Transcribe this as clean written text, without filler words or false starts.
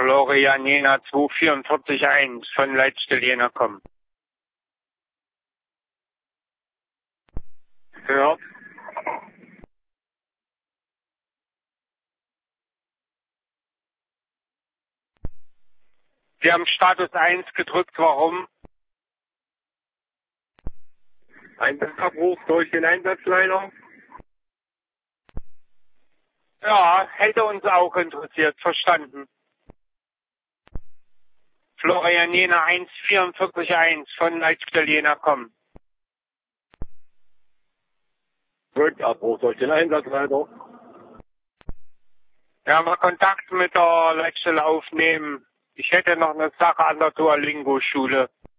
Florian Jena 2441 von Leitstelle Jena kommen. Ja. Sie haben Status 1 gedrückt, warum? Einsatzabruf durch den Einsatzleiter. Ja, hätte uns auch interessiert, verstanden. Florian Jena 1441 von Leitstelle Jena kommen. Gut, Abruf durch den Einsatzleiter. Ja, mal Kontakt mit der Leitstelle aufnehmen. Ich hätte noch eine Sache an der Duolingo-Schule.